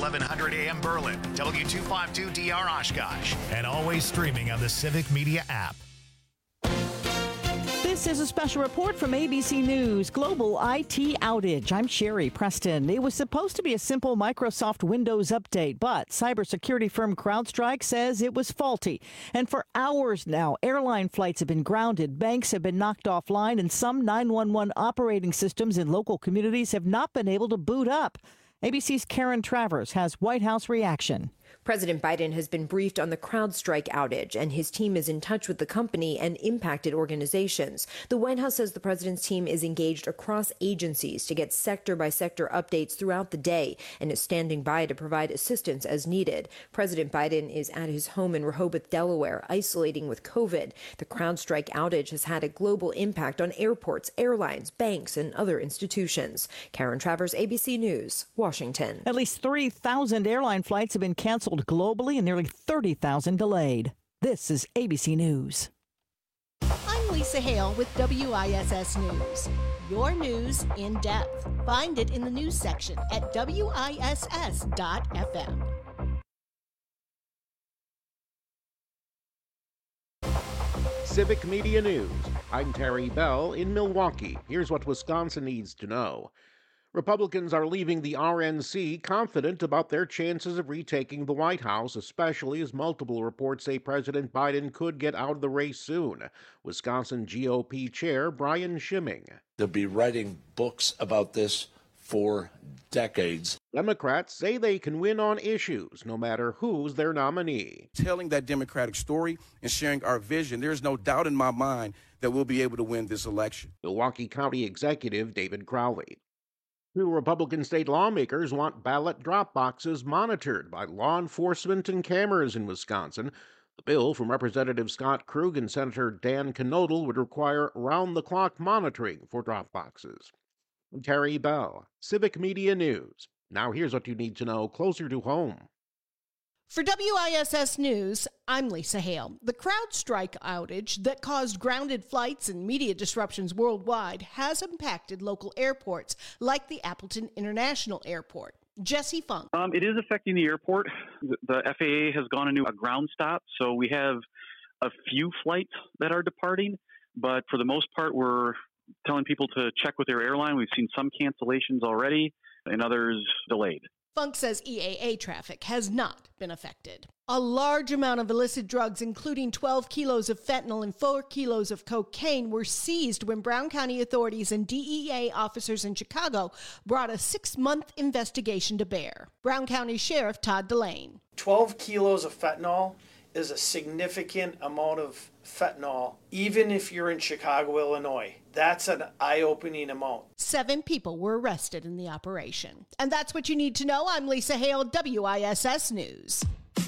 1100 AM Berlin, W252DR Oshkosh, and always streaming on the Civic Media app. This is a special report from ABC News. Global IT outage. I'm Sherry Preston. It was supposed to be a simple Microsoft Windows update, but cybersecurity firm CrowdStrike says it was faulty. And for hours now, airline flights have been grounded, banks have been knocked offline, and some 911 operating systems in local communities have not been able to boot up. ABC's Karen Travers has White House reaction. President Biden has been briefed on the CrowdStrike outage, and his team is in touch with the company and impacted organizations. The White House says the president's team is engaged across agencies to get sector-by-sector updates throughout the day and is standing by to provide assistance as needed. President Biden is at his home in Rehoboth, Delaware, isolating with COVID. The CrowdStrike outage has had a global impact on airports, airlines, banks, and other institutions. Karen Travers, ABC News, Washington. At least 3,000 airline flights have been canceled globally and nearly 30,000 delayed. This is ABC News. I'm Lisa Hale with WISS News. Your news in depth. Find it in the news section at WISS.FM. Civic Media News. I'm Terry Bell in Milwaukee. Here's what Wisconsin needs to know. Republicans are leaving the RNC confident about their chances of retaking the White House, especially as multiple reports say President Biden could get out of the race soon. Wisconsin GOP Chair Brian Schimming. They'll be writing books about this for decades. Democrats say they can win on issues, no matter who's their nominee. Telling that Democratic story and sharing our vision, there's no doubt in my mind that we'll be able to win this election. Milwaukee County Executive David Crowley. Two Republican state lawmakers want ballot drop boxes monitored by law enforcement and cameras in Wisconsin. The bill from Representative Scott Krug and Senator Dan Knodel would require round-the-clock monitoring for drop boxes. I'm Terry Bell, Civic Media News. Now here's what you need to know closer to home. For WISS News, I'm Lisa Hale. The CrowdStrike outage that caused grounded flights and media disruptions worldwide has impacted local airports like the Appleton International Airport. Jesse Funk. It is affecting the airport. The FAA has gone into a ground stop, so we have a few flights that are departing, but for the most part, we're telling people to check with their airline. We've seen some cancellations already and others delayed. Funk says EAA traffic has not been affected. A large amount of illicit drugs, including 12 kilos of fentanyl and 4 kilos of cocaine, were seized when Brown County authorities and DEA officers in Chicago brought a 6-month investigation to bear. Brown County Sheriff Todd Delane. 12 kilos of fentanyl is a significant amount of fentanyl, even if you're in Chicago, Illinois. That's an eye-opening amount. 7 people were arrested in the operation. And that's what you need to know. I'm Lisa Hale, WISS News.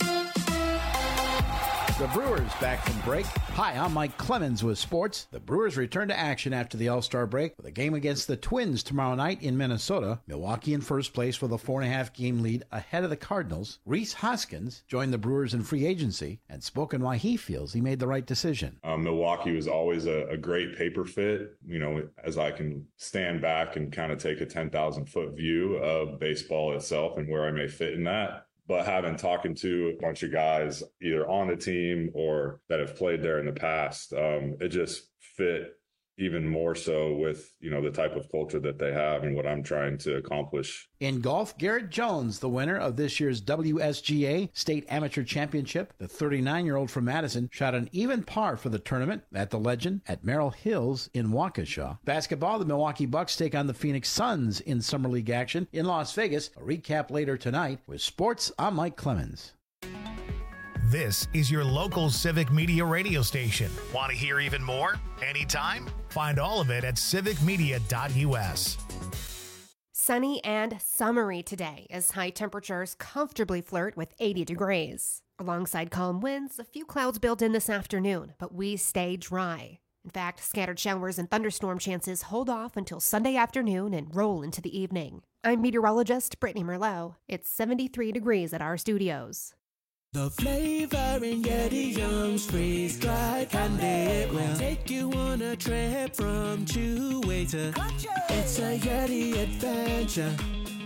The Brewers back from break. Hi, I'm Mike Clemens with sports. The Brewers return to action after the All-Star break with a game against the Twins tomorrow night in Minnesota. Milwaukee in first place with a 4.5-game lead ahead of the Cardinals. Rhys Hoskins joined the Brewers in free agency and spoken why he feels he made the right decision. Milwaukee was always a great paper fit, as I can stand back and kind of take a 10,000-foot view of baseball itself and where I may fit in that. But talking to a bunch of guys either on the team or that have played there in the past, it just fit even more so with, the type of culture that they have and what I'm trying to accomplish. In golf, Garrett Jones, the winner of this year's WSGA State Amateur Championship, the 39-year-old from Madison, shot an even par for the tournament at the Legend at Merrill Hills in Waukesha. Basketball, the Milwaukee Bucks take on the Phoenix Suns in Summer League action in Las Vegas. A recap later tonight. With sports, I'm Mike Clemens. This is your local Civic Media radio station. Want to hear even more? Anytime? Find all of it at civicmedia.us. Sunny and summery today as high temperatures comfortably flirt with 80 degrees. Alongside calm winds, a few clouds build in this afternoon, but we stay dry. In fact, scattered showers and thunderstorm chances hold off until Sunday afternoon and roll into the evening. I'm meteorologist Brittany Merlot. It's 73 degrees at our studios. The flavor in Yeti Young's freeze-dried candy will take you on a trip from Chewy to It's a Yeti adventure.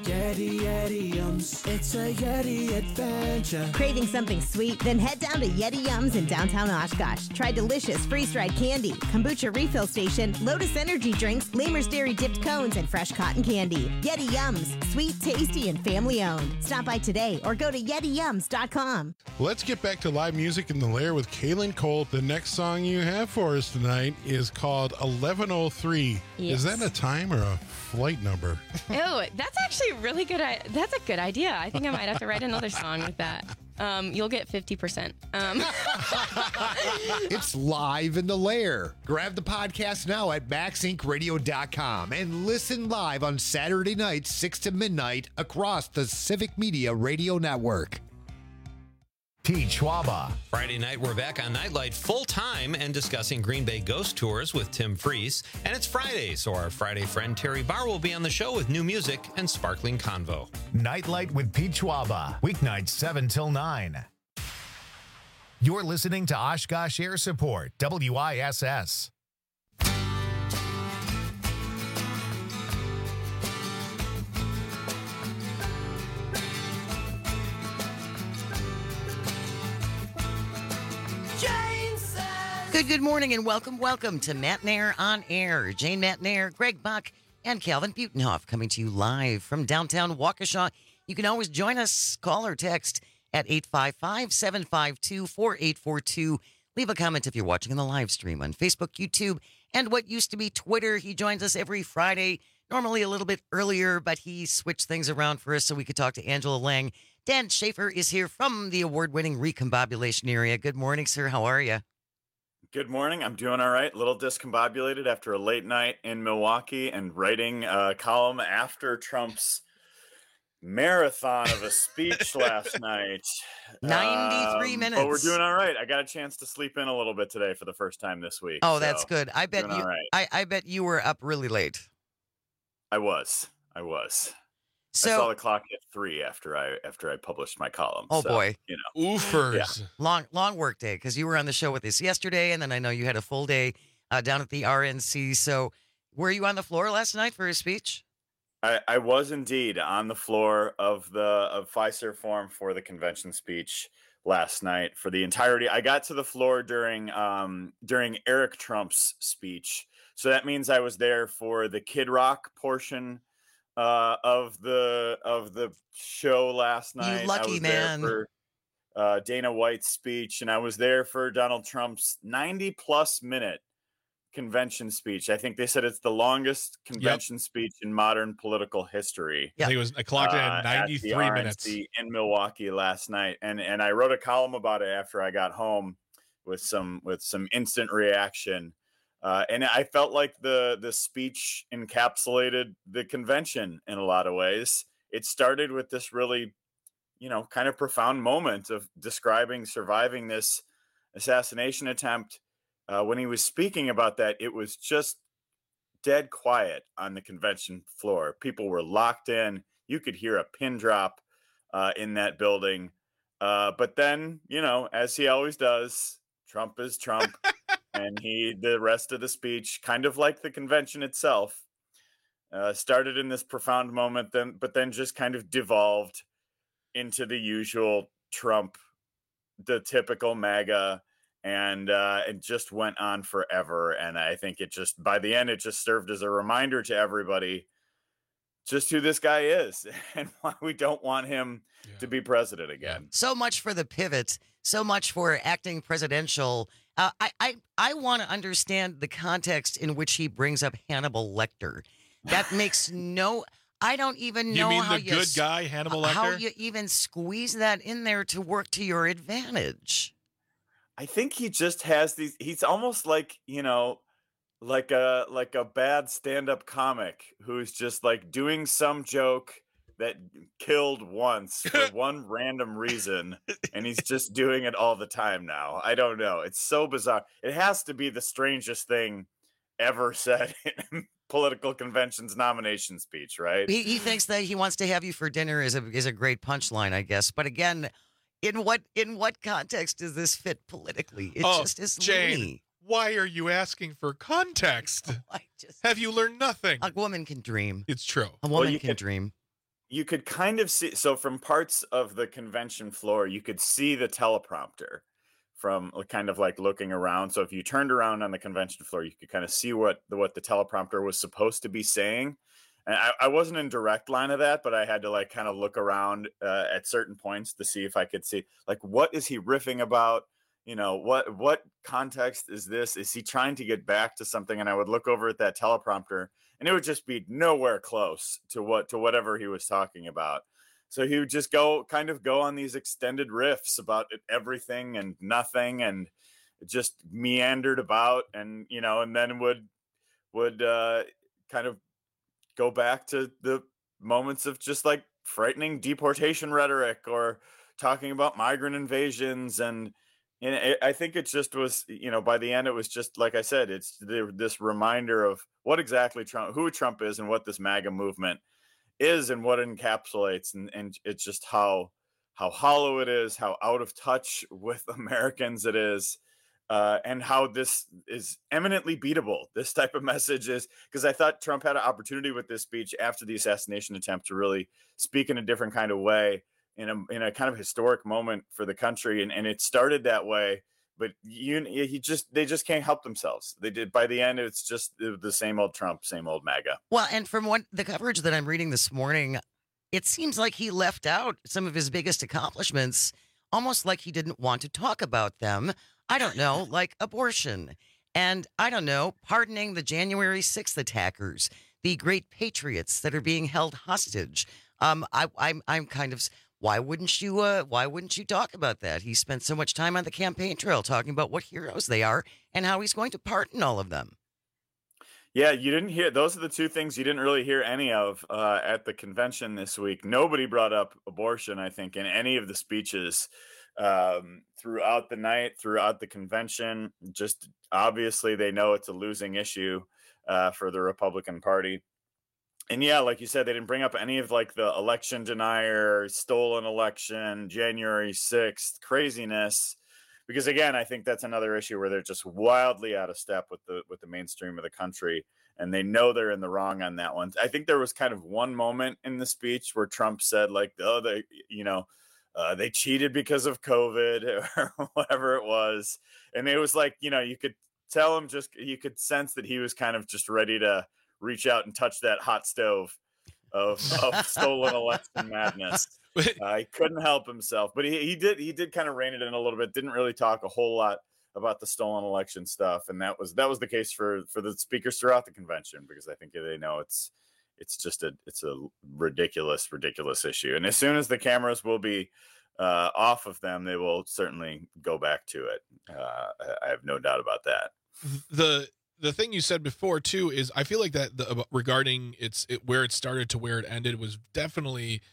Yeti, Yeti Yums. It's a Yeti adventure. Craving something sweet? Then head down to Yeti Yums in downtown Oshkosh. Try delicious freeze-dried candy, kombucha refill station, Lotus energy drinks, Lamers Dairy dipped cones, and fresh cotton candy. Yeti Yums. Sweet, tasty, and family-owned. Stop by today or go to YetiYums.com. Let's get back to live music in the Lair with Kaylin Cole. The next song you have for us tonight is called 1103. Yes. Is that a time or a flight number? Oh, that's actually really good. That's a good idea. I think I might have to write another song with that. You'll get 50%. It's live in the Lair. Grab the podcast now at MaxIncRadio.com and listen live on Saturday nights, 6 to midnight, across the Civic Media Radio Network. Pete Schwaba. Friday night, we're back on Nightlight full time and discussing Green Bay ghost tours with Tim Freese. And it's Friday, so our Friday friend Terry Barr will be on the show with new music and sparkling convo. Nightlight with Pete Schwaba. Weeknights 7 till 9. You're listening to Oshkosh Air Support, WISS. Good morning and welcome to Matt Nair on Air. Jane Matt Nair, Greg Buck, and Calvin Butenhoff coming to you live from downtown Waukesha. You can always join us, call or text at 855-752-4842. Leave a comment if you're watching on the live stream on Facebook, YouTube, and what used to be Twitter. He joins us every Friday, normally a little bit earlier, but he switched things around for us so we could talk to Angela Lang. Dan Schaefer is here from the award-winning Recombobulation area. Good morning, sir. How are you? Good morning. I'm doing all right. A little discombobulated after a late night in Milwaukee and writing a column after Trump's marathon of a speech last night. 93 minutes. But we're doing all right. I got a chance to sleep in a little bit today for the first time this week. Oh, that's good. I bet doing you. all right. I bet you were up really late. I was. So, I saw the clock at 3 after I published my column. Oh, so, boy. You know. Oofers. Yeah. Long work day, because you were on the show with us yesterday, and then I know you had a full day down at the RNC. So were you on the floor last night for his speech? I was indeed on the floor of Fiserv Forum for the convention speech last night for the entirety. I got to the floor during Eric Trump's speech. So that means I was there for the Kid Rock portion of the show last night. You lucky man. There for Dana White's speech, and I was there for Donald Trump's 90-plus minute convention speech. I think they said it's the longest convention speech in modern political history. I think I clocked in 93 minutes in Milwaukee last night, and I wrote a column about it after I got home with some instant reaction. And I felt like the speech encapsulated the convention in a lot of ways. It started with this really, kind of profound moment of describing surviving this assassination attempt. When he was speaking about that, it was just dead quiet on the convention floor. People were locked in. You could hear a pin drop in that building. But then, as he always does, Trump is Trump. And the rest of the speech, kind of like the convention itself, started in this profound moment, but then just kind of devolved into the usual Trump, the typical MAGA, and it just went on forever. And I think by the end, it just served as a reminder to everybody just who this guy is and why we don't want him to be president again. So much for the pivot. So much for acting presidential. I want to understand the context in which he brings up Hannibal Lecter. That makes I don't even know mean how the good guy, Hannibal Lecter? How you even squeeze that in there to work to your advantage. I think he just has these. He's almost like like a bad stand-up comic who's just like doing some joke that killed once for one random reason, and he's just doing it all the time now. I don't know. It's so bizarre. It has to be the strangest thing ever said in political convention's nomination speech, right? He thinks that he wants to have you for dinner is a great punchline, I guess. But again, in what context does this fit politically? It just is Jane, loony. Why are you asking for context? Have you learned nothing? A woman can dream. It's true. A woman can dream. you could kind of see, so from parts of the convention floor, you could see the teleprompter from kind of like looking around. So if you turned around on the convention floor, you could kind of see what the teleprompter was supposed to be saying. And I wasn't in direct line of that, but I had to like kind of look around at certain points to see if I could see, like, what is he riffing about? You know, what context is this? Is he trying to get back to something? And I would look over at that teleprompter and it would just be nowhere close to whatever he was talking about. So he would just go on these extended riffs about everything and nothing, and just meandered about, and, you know, and then would kind of go back to the moments of just like frightening deportation rhetoric or talking about migrant invasions. And I think it just was, you know, by the end, it was just, like I said, it's this reminder of what exactly who Trump is and what this MAGA movement is and what it encapsulates. And it's just how hollow it is, how out of touch with Americans it is. And how this is eminently beatable. This type of message is, because I thought Trump had an opportunity with this speech after the assassination attempt to really speak in a different kind of way in a kind of historic moment for the country. And it started that way, but they just can't help themselves. They did. By the end, it's just the same old Trump, same old MAGA. Well, and from the coverage that I'm reading this morning, it seems like he left out some of his biggest accomplishments, almost like he didn't want to talk about them. I don't know, like abortion, and I don't know, pardoning the January 6th attackers, the great patriots that are being held hostage. I'm kind of, why wouldn't you talk about that? He spent so much time on the campaign trail talking about what heroes they are and how he's going to pardon all of them. Yeah, you didn't hear, those are the two things you didn't really hear any of at the convention this week. Nobody brought up abortion, I think, in any of the speeches throughout the night, throughout the convention. Just obviously they know it's a losing issue for the Republican Party. And yeah, like you said, they didn't bring up any of like the election denier, stolen election, January 6th craziness, because again, I think that's another issue where they're just wildly out of step with the mainstream of the country, and they know they're in the wrong on that one. I think there was kind of one moment in the speech where Trump said like, oh, they cheated because of COVID or whatever it was. And it was like, you know, you could tell him, you could sense that he was kind of just ready to reach out and touch that hot stove of stolen election madness. He couldn't help himself, but he did kind of rein it in a little bit. Didn't really talk a whole lot about the stolen election stuff. And that was the case for the speakers throughout the convention, because I think they know it's a ridiculous issue. And as soon as the cameras will be off of them, they will certainly go back to it. I have no doubt about that. The thing you said before too is I feel like that regarding where it started to where it ended was definitely,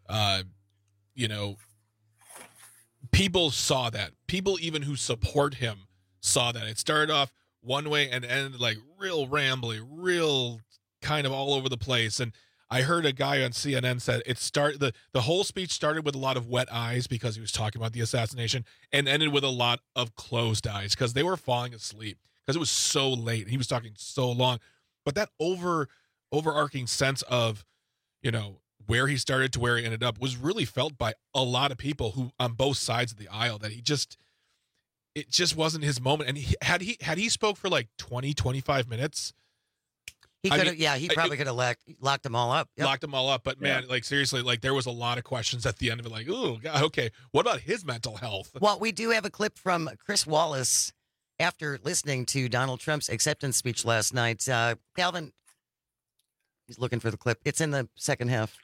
people saw that. People even who support him saw that. It started off one way and ended like real rambly, real kind of all over the place. And I heard a guy on CNN said the whole speech started with a lot of wet eyes because he was talking about the assassination, and ended with a lot of closed eyes because they were falling asleep because it was so late. He was talking so long, but that overarching sense of, where he started to where he ended up was really felt by a lot of people who on both sides of the aisle, that it just wasn't his moment. And had he spoke for like 20-25 minutes, he could have, he probably could have locked them all up. Locked them all up. But man, like seriously, like there was a lot of questions at the end of it. Like, oh God, okay, what about his mental health? Well, we do have a clip from Chris Wallace after listening to Donald Trump's acceptance speech last night. Calvin, he's looking for the clip. It's in the second half.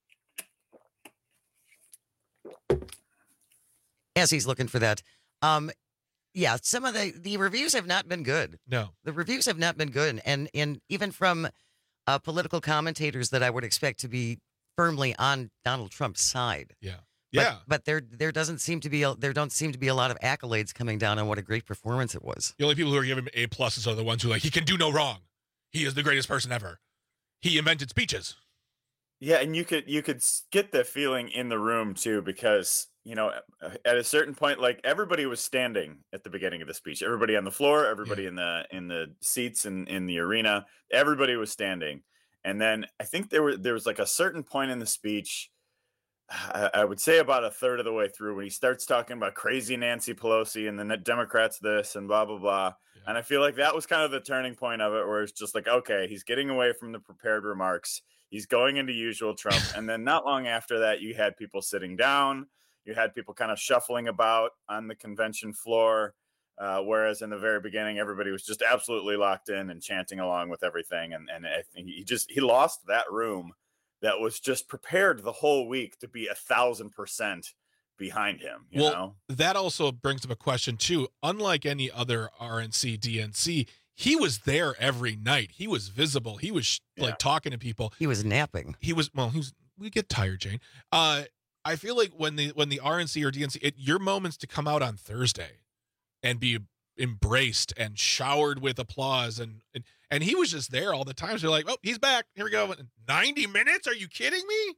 As he's looking for that. Some of the reviews have not been good. No. The reviews have not been good. And even from political commentators that I would expect to be firmly on Donald Trump's side. Yeah. But there don't seem to be a lot of accolades coming down on what a great performance it was. The only people who are giving him A+ are the ones who he can do no wrong. He is the greatest person ever. He invented speeches. Yeah, and you could get the feeling in the room too, because at a certain point, like everybody was standing at the beginning of the speech. Everybody on the floor, everybody in the seats in the arena, everybody was standing. And then I think there was like a certain point in the speech, I would say about a third of the way through, when he starts talking about crazy Nancy Pelosi and the Democrats this and blah, blah, blah. Yeah. And I feel like that was kind of the turning point of it, where it's just like, okay, he's getting away from the prepared remarks. He's going into usual Trump. And then not long after that, you had people sitting down. You had people kind of shuffling about on the convention floor. Whereas in the very beginning, everybody was just absolutely locked in and chanting along with everything. And I think he lost that room that was just prepared the whole week to be 1,000% behind him. You know? That also brings up a question too. Unlike any other RNC, DNC, he was there every night. He was visible. He was like talking to people. He was napping. We get tired, Jane. I feel like when the RNC or DNC, your moment's to come out on Thursday and be embraced and showered with applause, and he was just there all the time. So you're like, oh, he's back. Here we go. 90 minutes? Are you kidding me?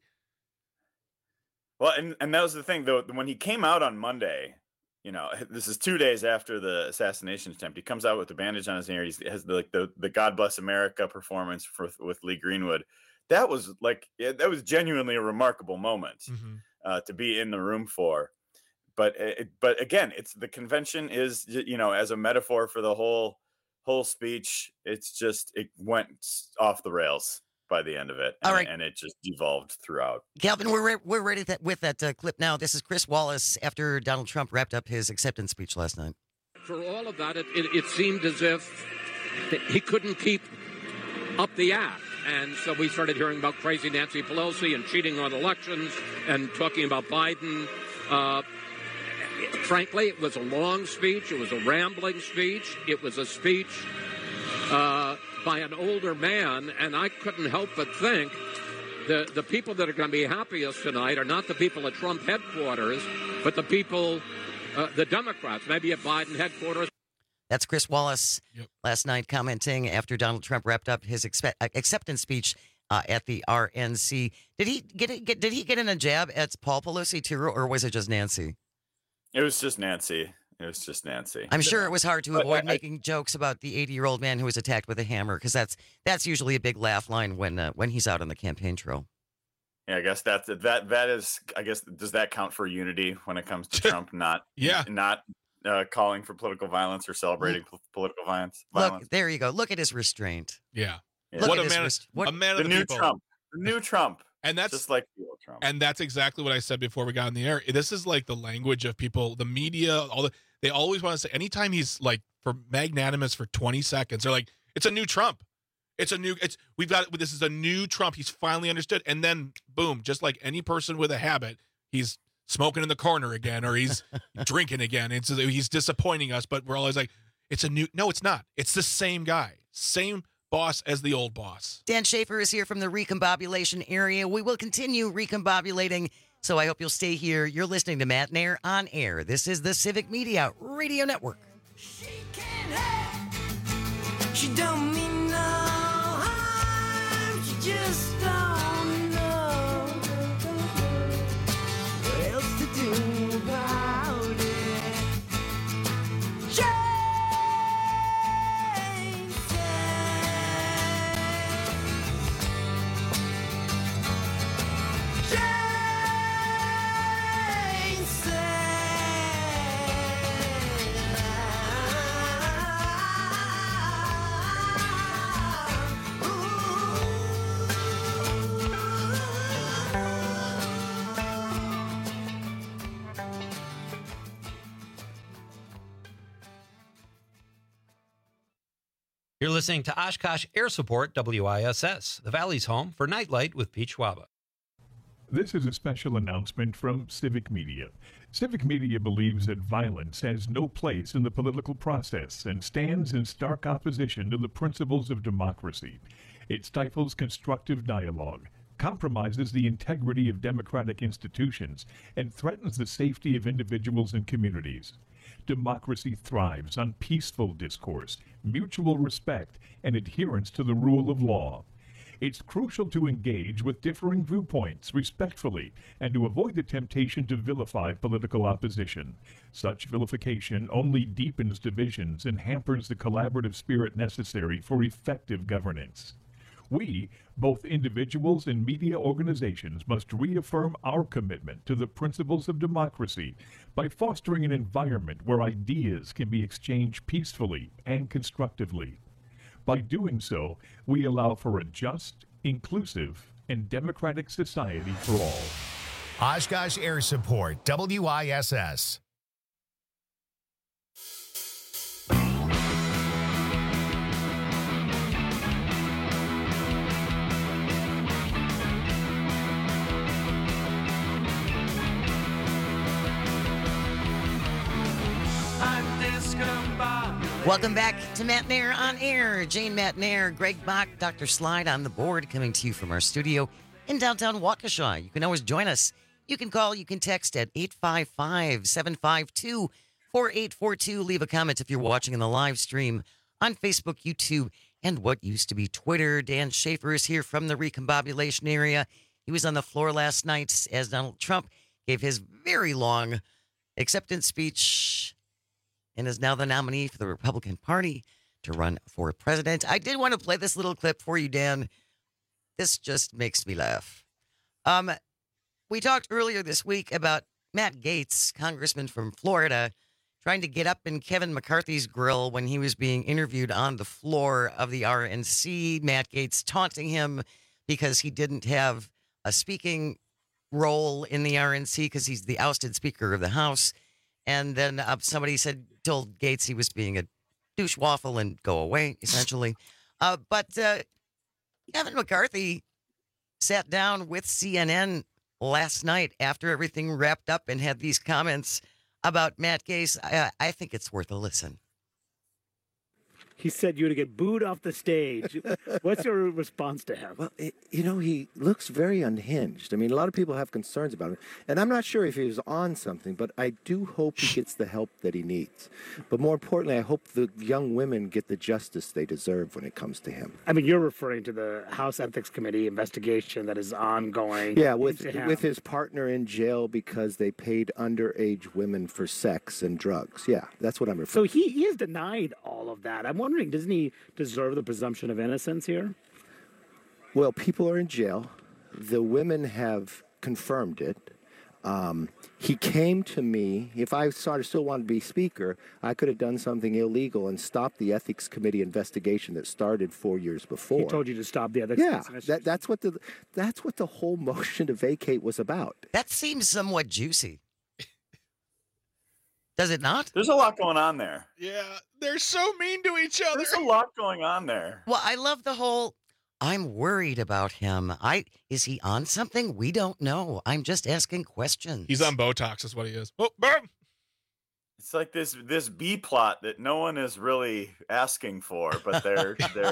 Well, and that was the thing, though. When he came out on Monday, this is 2 days after the assassination attempt. He comes out with the bandage on his ear. He has the God Bless America performance with Lee Greenwood. That was genuinely a remarkable moment to be in the room for. But again, it's the convention is, as a metaphor for the whole speech. It's just, it went off the rails by the end of it. All right. And it just devolved throughout. Calvin, we're ready with that clip now. This is Chris Wallace after Donald Trump wrapped up his acceptance speech last night. For all of that, it seemed as if he couldn't keep up the act. And so we started hearing about crazy Nancy Pelosi and cheating on elections and talking about Biden. Frankly, it was a long speech. It was a rambling speech. It was a speech by an older man, and I couldn't help but think the people that are going to be happiest tonight are not the people at Trump headquarters, but the people, the Democrats, maybe at Biden headquarters. That's Chris Wallace last night commenting after Donald Trump wrapped up his acceptance speech at the RNC. Did he get in a jab at Paul Pelosi too, or was it just Nancy? It was just Nancy. I'm sure it was hard to avoid making jokes about the 80-year-old man who was attacked with a hammer, because that's usually a big laugh line when he's out on the campaign trail. Yeah, I guess that is. I guess, does that count for unity when it comes to Trump not calling for political violence or celebrating political violence? Look, there you go. Look at his restraint. Yeah. What a man of the new people. Trump. The new Trump. And that's just like the old Trump. And that's exactly what I said before we got in the air. This is like the language of people, the media, they always want to say, anytime he's like for magnanimous for 20 seconds, they're like, it's a new Trump. This is a new Trump. He's finally understood. And then boom, just like any person with a habit, he's smoking in the corner again, or he's drinking again. He's disappointing us, but we're always like, no, it's not. It's the same guy. Same boss as the old boss. Dan Schaefer is here from the recombobulation area. We will continue recombobulating, so I hope you'll stay here. You're listening to Matt and Air on Air. This is the Civic Media Radio Network. She don't mean no harm, she just don't know what else to do about it. You're listening to Oshkosh Air Support WISS, the Valley's home for Nightlight with Pete Schwaba. This is a special announcement from Civic Media. Civic Media believes that violence has no place in the political process and stands in stark opposition to the principles of democracy. It stifles constructive dialogue, compromises the integrity of democratic institutions, and threatens the safety of individuals and communities. Democracy thrives on peaceful discourse, mutual respect, and adherence to the rule of law. It's crucial to engage with differing viewpoints respectfully and to avoid the temptation to vilify political opposition. Such vilification only deepens divisions and hampers the collaborative spirit necessary for effective governance. We, both individuals and media organizations, must reaffirm our commitment to the principles of democracy by fostering an environment where ideas can be exchanged peacefully and constructively. By doing so, we allow for a just, inclusive, and democratic society for all. Oshkosh Air Support, WISS. Welcome back to Matt Nair on Air. Jane Matt Nair, Greg Bach, Dr. Slide on the board, coming to you from our studio in downtown Waukesha. You can always join us. You can call, you can text at 855-752-4842. Leave a comment if you're watching in the live stream on Facebook, YouTube, and what used to be Twitter. Dan Schaefer is here from the recombobulation area. He was on the floor last night as Donald Trump gave his very long acceptance speech and is now the nominee for the Republican Party to run for president. I did want to play this little clip for you, Dan. This just makes me laugh. We talked earlier this week about Matt Gaetz, congressman from Florida, trying to get up in Kevin McCarthy's grill when he was being interviewed on the floor of the RNC. Matt Gaetz taunting him because he didn't have a speaking role in the RNC because he's the ousted Speaker of the House. And then somebody told Gaetz he was being a douche waffle and go away, essentially. But Kevin McCarthy sat down with CNN last night after everything wrapped up and had these comments about Matt Gaetz. I think it's worth a listen. He said you were to get booed off the stage. What's your response to him? Well, he looks very unhinged. I mean, a lot of people have concerns about him. And I'm not sure if he was on something, but I do hope he gets the help that he needs. But more importantly, I hope the young women get the justice they deserve when it comes to him. I mean, you're referring to the House Ethics Committee investigation that is ongoing. Yeah, with his partner in jail because they paid underage women for sex and drugs. Yeah, that's what I'm referring to. So he has denied all of that. I'm wondering, doesn't he deserve the presumption of innocence here? Well, people are in jail. The women have confirmed it. He came to me. If I still wanted to be Speaker, I could have done something illegal and stopped the Ethics Committee investigation that started 4 years before. He told you to stop the Ethics Committee. Yeah, that's what the whole motion to vacate was about. That seems somewhat juicy. Does it not? There's a lot going on there. Yeah, they're so mean to each other. There's a lot going on there. Well, I love the whole, I'm worried about him. Is he on something? We don't know. I'm just asking questions. He's on Botox is what he is. Oh, burn! It's like this B plot that no one is really asking for, but they're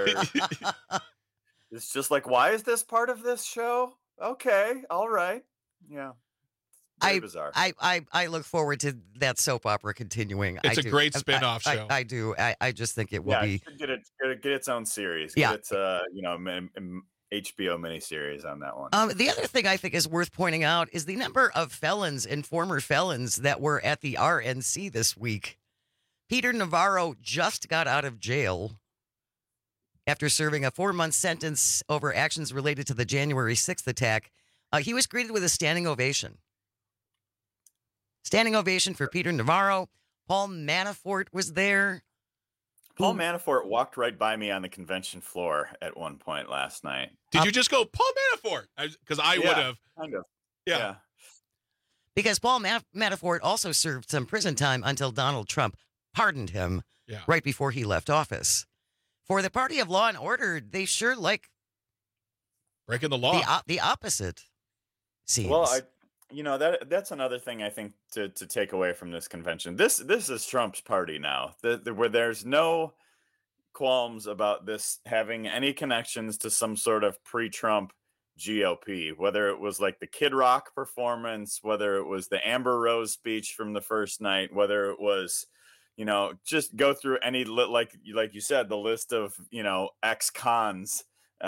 it's just like, why is this part of this show? Okay, all right. Yeah. Bizarre. I look forward to that soap opera continuing. It's a great spin-off show. I do. I just think it will be. It should get its own series. Yeah. Get its HBO miniseries on that one. The other thing I think is worth pointing out is the number of felons and former felons that were at the RNC this week. Peter Navarro just got out of jail after serving a 4-month sentence over actions related to the January 6th attack. He was greeted with a standing ovation. Standing ovation for Peter Navarro. Paul Manafort was there. Paul Manafort walked right by me on the convention floor at one point last night. Did you just go, Paul Manafort? Because I would have. Kind of. Yeah. Because Paul Manafort also served some prison time until Donald Trump pardoned him right before he left office. For the party of law and order, they sure like breaking the law. The opposite seems. Well, that's another thing I think to take away from this convention. This is Trump's party now, where there's no qualms about this having any connections to some sort of pre-Trump GOP, whether it was like the Kid Rock performance, whether it was the Amber Rose speech from the first night, whether it was, just go through any, like you said, the list of, ex-cons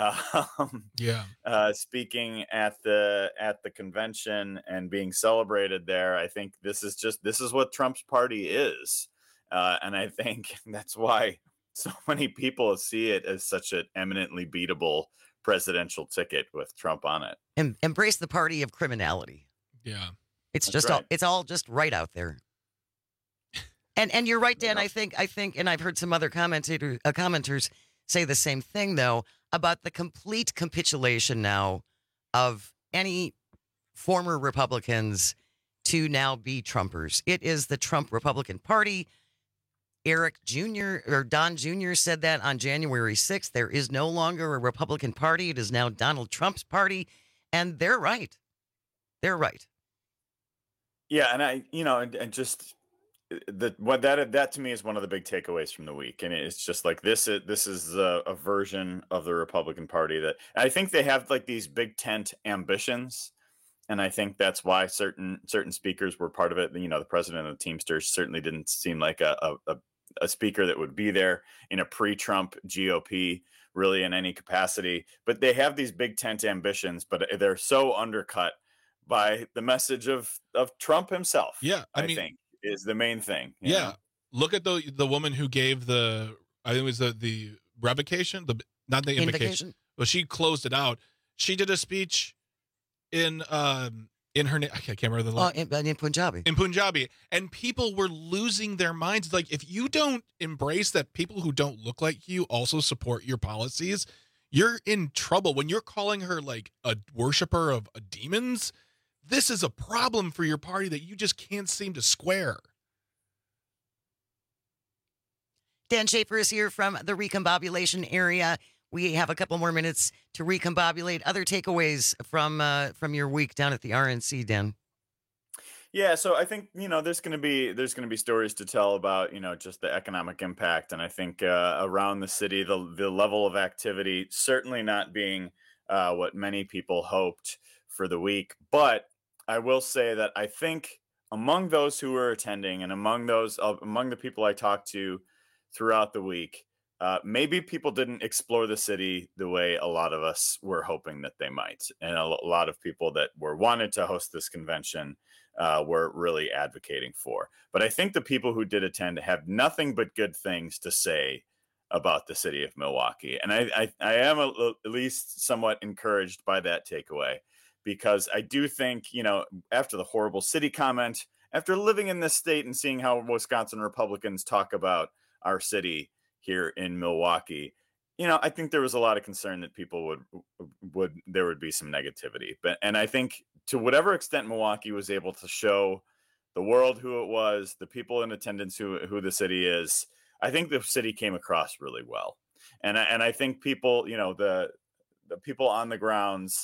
speaking at the convention and being celebrated there. I think this is what Trump's party is, and I think that's why so many people see it as such an eminently beatable presidential ticket with Trump on it. And embrace the party of criminality. Yeah. It's That's just right. it's all just right out there. And you're right, Dan. I think, and I've heard some other commenters say the same thing, though, about the complete capitulation now of any former Republicans to now be Trumpers. It is the Trump Republican Party. Eric Jr. or Don Jr. said that on January 6th. There is no longer a Republican Party. It is now Donald Trump's party. And they're right. They're right. Yeah, and just that to me is one of the big takeaways from the week, and it's just like this is a version of the Republican Party that I think they have like these big tent ambitions, and I think that's why certain speakers were part of it. The president of the Teamsters certainly didn't seem like a speaker that would be there in a pre-Trump GOP really in any capacity, but they have these big tent ambitions, but they're so undercut by the message of Trump himself. Yeah, I think is the main thing. Yeah. know? Look at the woman who gave I think it was the revocation, not the invocation. Well, she closed it out. She did a speech in her I can't remember the line. In Punjabi. In Punjabi. And people were losing their minds. Like, if you don't embrace that people who don't look like you also support your policies, you're in trouble. When you're calling her like a worshiper of demons, this is a problem for your party that you just can't seem to square. Dan Schaefer is here from the recombobulation area. We have a couple more minutes to recombobulate. Other takeaways from your week down at the RNC, Dan. Yeah, so I think there's going to be stories to tell about just the economic impact, and I think around the city the level of activity certainly not being what many people hoped for the week, but I will say that I think among those who were attending and among the people I talked to throughout the week, maybe people didn't explore the city the way a lot of us were hoping that they might. And a lot of people that wanted to host this convention were really advocating for. But I think the people who did attend have nothing but good things to say about the city of Milwaukee. And I am at least somewhat encouraged by that takeaway, because I do think, after the horrible city comment, after living in this state and seeing how Wisconsin Republicans talk about our city here in Milwaukee, I think there was a lot of concern that people there would be some negativity. And I think to whatever extent Milwaukee was able to show the world who it was, the people in attendance who the city is, I think the city came across really well. And I think people, the people on the grounds,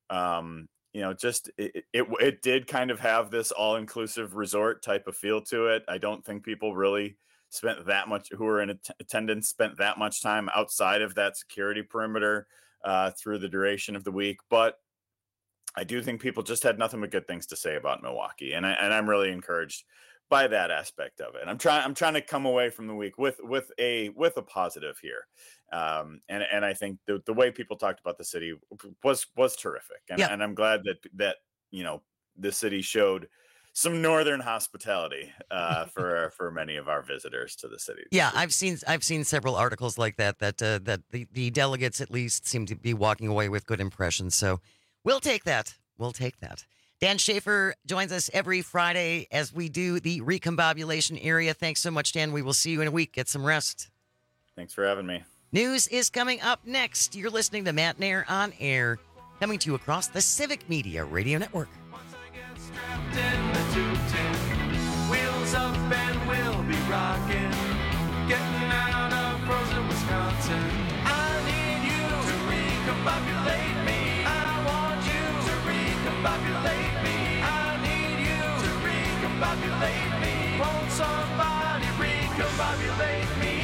it did kind of have this all-inclusive resort type of feel to it. I don't think people really who were in attendance spent that much time outside of that security perimeter through the duration of the week. But I do think people just had nothing but good things to say about Milwaukee, and I'm really encouraged by that aspect of it. I'm trying to come away from the week with a positive here, and I think the way people talked about the city was terrific, and I'm glad that the city showed some northern hospitality for many of our visitors to the city. Yeah, I've seen several articles like that the delegates at least seem to be walking away with good impressions. So we'll take that. Dan Schaefer joins us every Friday as we do the recombobulation area. Thanks so much, Dan. We will see you in a week. Get some rest. Thanks for having me. News is coming up next. You're listening to Matt Nair on Air, coming to you across the Civic Media Radio Network. Wheels up and we'll be rocking, getting out of frozen Wisconsin. I need you to recombobulate me. I want you to recombobulate me. I need you to recombobulate me. Won't somebody recombobulate me?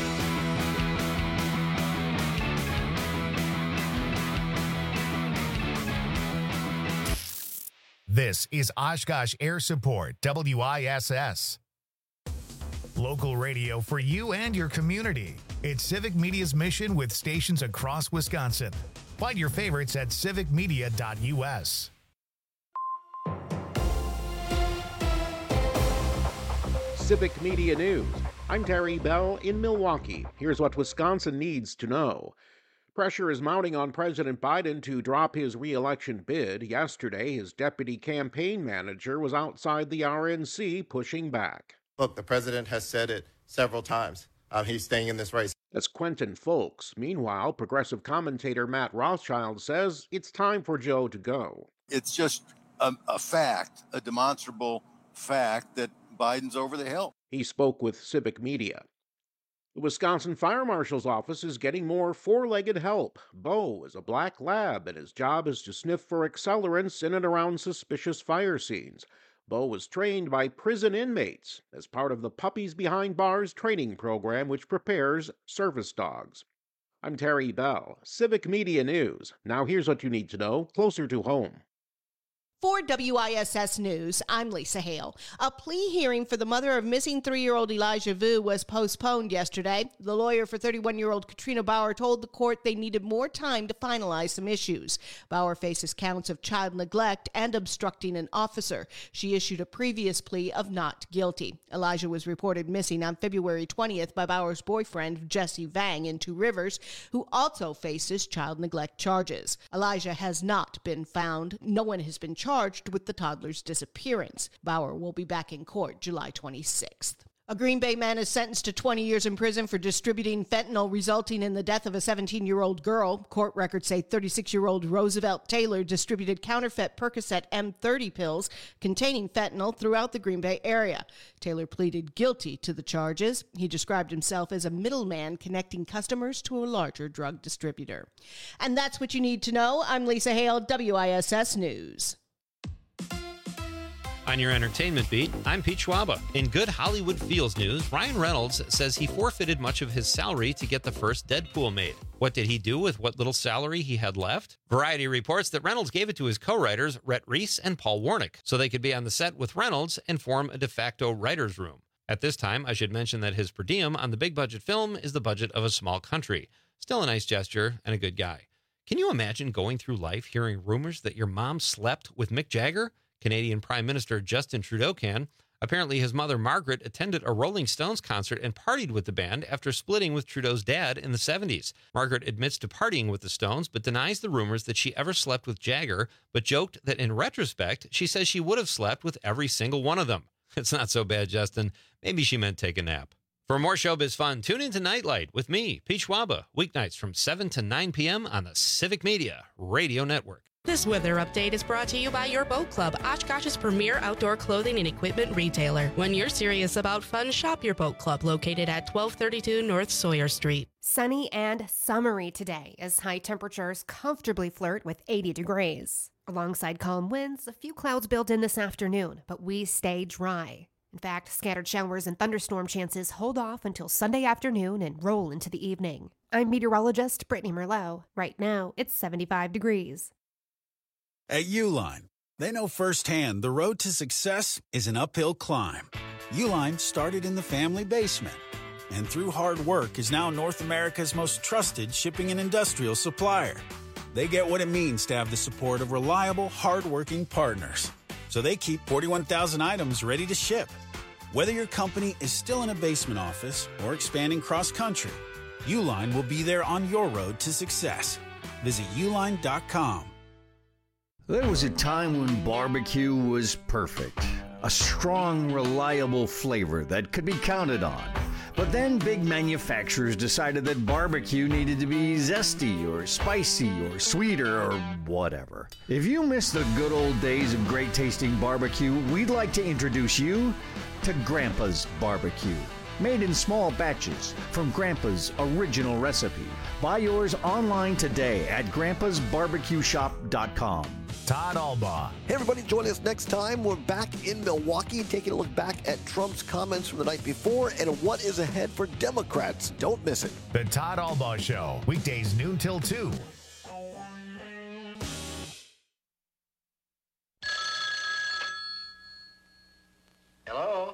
This is Oshkosh Air Support, WISS. Local radio for you and your community. It's Civic Media's mission with stations across Wisconsin. Find your favorites at civicmedia.us. Civic Media News. I'm Terry Bell in Milwaukee. Here's what Wisconsin needs to know. Pressure is mounting on President Biden to drop his re-election bid. Yesterday, his deputy campaign manager was outside the RNC pushing back. Look, the president has said it several times. He's staying in this race. That's Quentin Folks. Meanwhile, progressive commentator Matt Rothschild says it's time for Joe to go. It's just a fact, a demonstrable fact that Biden's over the hill. He spoke with Civic Media. The Wisconsin Fire Marshal's office is getting more four-legged help. Bo is a black lab, and his job is to sniff for accelerants in and around suspicious fire scenes. Bo was trained by prison inmates as part of the Puppies Behind Bars training program, which prepares service dogs. I'm Terry Bell, Civic Media News. Now here's what you need to know closer to home. For WISS News, I'm Lisa Hale. A plea hearing for the mother of missing 3-year-old Elijah Vu was postponed yesterday. The lawyer for 31-year-old Katrina Bauer told the court they needed more time to finalize some issues. Bauer faces counts of child neglect and obstructing an officer. She issued a previous plea of not guilty. Elijah was reported missing on February 20th by Bauer's boyfriend, Jesse Vang, in Two Rivers, who also faces child neglect charges. Elijah has not been found. No one has been charged with the toddler's disappearance. Bauer will be back in court July 26th. A Green Bay man is sentenced to 20 years in prison for distributing fentanyl, resulting in the death of a 17-year-old girl. Court records say 36-year-old Roosevelt Taylor distributed counterfeit Percocet M30 pills containing fentanyl throughout the Green Bay area. Taylor pleaded guilty to the charges. He described himself as a middleman connecting customers to a larger drug distributor. And that's what you need to know. I'm Lisa Hale, WISS News. On your entertainment beat, I'm Pete Schwaba. In good Hollywood Feels news, Ryan Reynolds says he forfeited much of his salary to get the first Deadpool made. What did he do with what little salary he had left? Variety reports that Reynolds gave it to his co-writers, Rhett Reese and Paul Warnick, so they could be on the set with Reynolds and form a de facto writer's room. At this time, I should mention that his per diem on the big-budget film is the budget of a small country. Still a nice gesture and a good guy. Can you imagine going through life hearing rumors that your mom slept with Mick Jagger? Canadian Prime Minister Justin Trudeau can. Apparently, his mother, Margaret, attended a Rolling Stones concert and partied with the band after splitting with Trudeau's dad in the 70s. Margaret admits to partying with the Stones, but denies the rumors that she ever slept with Jagger, but joked that in retrospect, she says she would have slept with every single one of them. It's not so bad, Justin. Maybe she meant take a nap. For more showbiz fun, tune into Nightlight with me, Pete Schwaba, weeknights from 7 to 9 p.m. on the Civic Media Radio Network. This weather update is brought to you by Your Boat Club, Oshkosh's premier outdoor clothing and equipment retailer. When you're serious about fun, shop Your Boat Club, located at 1232 North Sawyer Street. Sunny and summery today as high temperatures comfortably flirt with 80 degrees. Alongside calm winds, a few clouds build in this afternoon, but we stay dry. In fact, scattered showers and thunderstorm chances hold off until Sunday afternoon and roll into the evening. I'm meteorologist Brittany Merlot. Right now, it's 75 degrees. At Uline, they know firsthand the road to success is an uphill climb. Uline started in the family basement, and through hard work is now North America's most trusted shipping and industrial supplier. They get what it means to have the support of reliable, hard-working partners. So they keep 41,000 items ready to ship. Whether your company is still in a basement office or expanding cross-country, Uline will be there on your road to success. Visit uline.com. There was a time when barbecue was perfect. A strong, reliable flavor that could be counted on. But then big manufacturers decided that barbecue needed to be zesty or spicy or sweeter or whatever. If you miss the good old days of great tasting barbecue, we'd like to introduce you to Grandpa's Barbecue. Made in small batches from Grandpa's original recipe. Buy yours online today at grandpasbarbecueshop.com. Todd Albaugh. Hey, everybody, join us next time. We're back in Milwaukee, taking a look back at Trump's comments from the night before and what is ahead for Democrats. Don't miss it. The Todd Albaugh Show, weekdays noon till 2. Hello?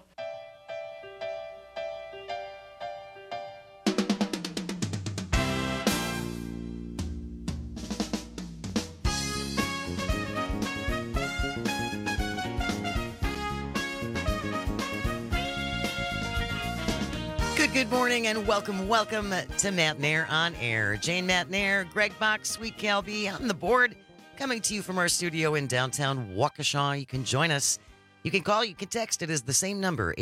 Good morning and welcome to Matt Nair on Air. Jane Matt Nair, Greg Bach, Sweet Calby on the board, coming to you from our studio in downtown Waukesha. You can join us. You can call, you can text. It is the same number,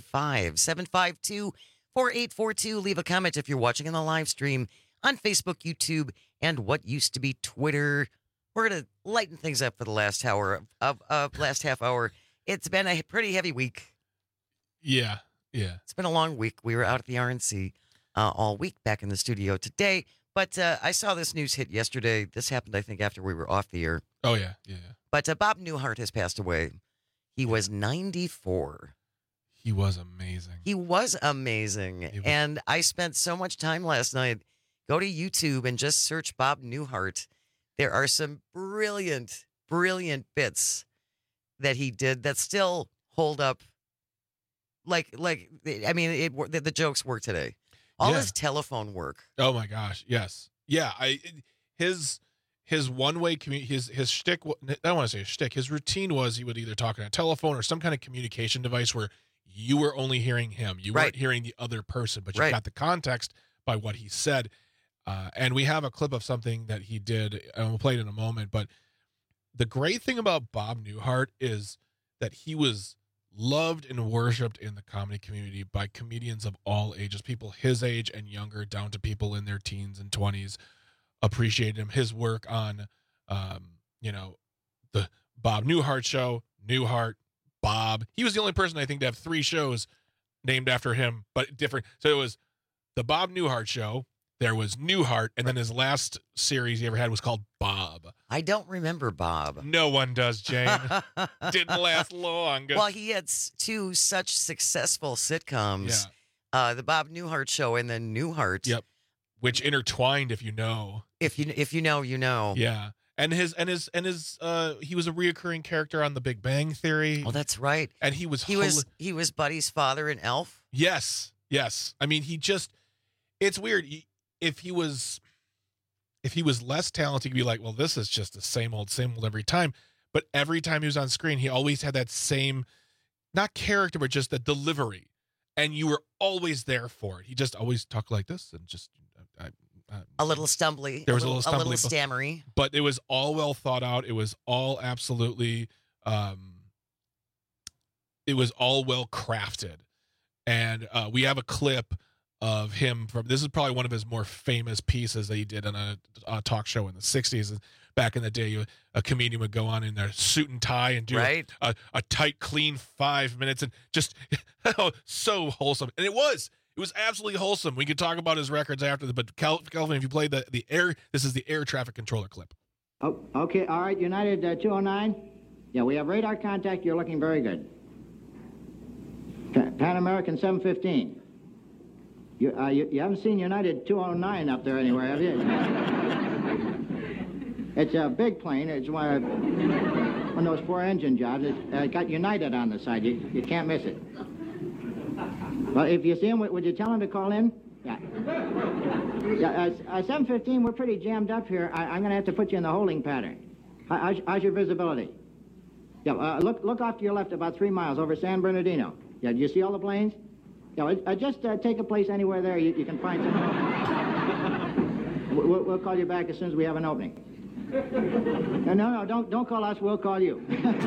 855-752-4842. Leave a comment if you're watching in the live stream on Facebook, YouTube, and what used to be Twitter. We're going to lighten things up for the last last half hour. It's been a pretty heavy week. Yeah. It's been a long week. We were out at the RNC all week, back in the studio today. But I saw this news hit yesterday. This happened, I think, after we were off the air. Oh, yeah. But Bob Newhart has passed away. He was 94. He was amazing. And I spent so much time last night. Go to YouTube and just search Bob Newhart. There are some brilliant bits that he did that still hold up. The jokes work today. All his telephone work. Oh my gosh, yes, yeah. His one-way his shtick. I don't want to say a shtick. His routine was he would either talk on a telephone or some kind of communication device where you were only hearing him. You weren't hearing the other person, but you got the context by what he said. And we have a clip of something that he did, and we'll play it in a moment. But the great thing about Bob Newhart is that he was loved and worshipped in the comedy community by comedians of all ages, people his age and younger, down to people in their teens and 20s, appreciated him. His work on, the Bob Newhart Show, Newhart, Bob. He was the only person, I think, to have 3 shows named after him, but different. So it was the Bob Newhart Show, there was Newhart, and then his last series he ever had was called Bob. I don't remember Bob. No one does, Jane. Didn't last long. Well, he had 2 such successful sitcoms. Yeah. The Bob Newhart Show and then Newhart. Yep. Which intertwined, if you know. If you know, you know. Yeah. And his he was a reoccurring character on The Big Bang Theory. Oh, that's right. And he was Buddy's father in Elf. Yes. I mean, it's weird. If he was less talented, he'd be like, well, this is just the same old every time. But every time he was on screen, he always had that same, not character, but just the delivery. And you were always there for it. He just always talked like this and just a little stumbly. There was a little stammery. But it was all well thought out. It was all absolutely, it was all well crafted. And we have a clip of him this is probably one of his more famous pieces that he did on a talk show in the 60s. Back in the day, a comedian would go on in their suit and tie and do a tight, clean 5 minutes and just so wholesome. And it was absolutely wholesome. We could talk about his records after but Kelvin, if you play the air, this is the air traffic controller clip. Oh, okay. All right. United 209. Yeah, we have radar contact. You're looking very good. Pan American 715. You haven't seen United 209 up there anywhere, have you? It's a big plane. It's one of those 4-engine jobs. It's got United on the side. You can't miss it. Well, if you see him, would you tell him to call in? Yeah. 715, we're pretty jammed up here. I'm going to have to put you in the holding pattern. How's your visibility? Yeah, look off to your left about 3 miles over San Bernardino. Yeah, do you see all the planes? Yeah, just take a place anywhere there you can find something. We'll call you back as soon as we have an opening. No, don't call us. We'll call you.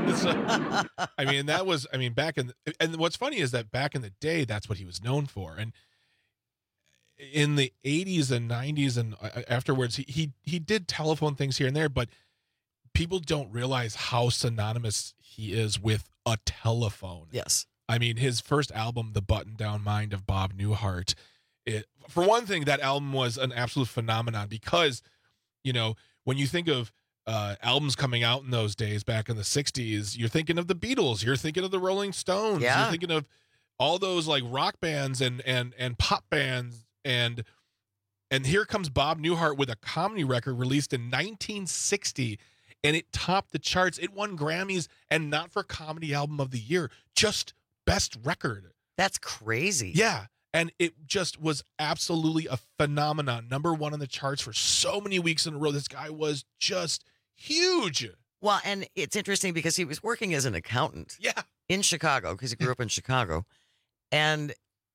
And what's funny is that back in the day, that's what he was known for. And in the 80s and 90s and afterwards, he did telephone things here and there, but people don't realize how synonymous he is with a telephone. Yes. I mean, his first album, The Button-Down Mind of Bob Newhart, for one thing, that album was an absolute phenomenon because, when you think of albums coming out in those days, back in the 60s, you're thinking of the Beatles, you're thinking of the Rolling Stones, you're thinking of all those like rock bands and pop bands, and here comes Bob Newhart with a comedy record released in 1960, and it topped the charts. It won Grammys, and not for Comedy Album of the Year, just Best Record. That's crazy. Yeah. And it just was absolutely a phenomenon. Number 1 on the charts for so many weeks in a row. This guy was just huge. Well, and it's interesting because he was working as an accountant. Yeah. In Chicago, because he grew up in Chicago. And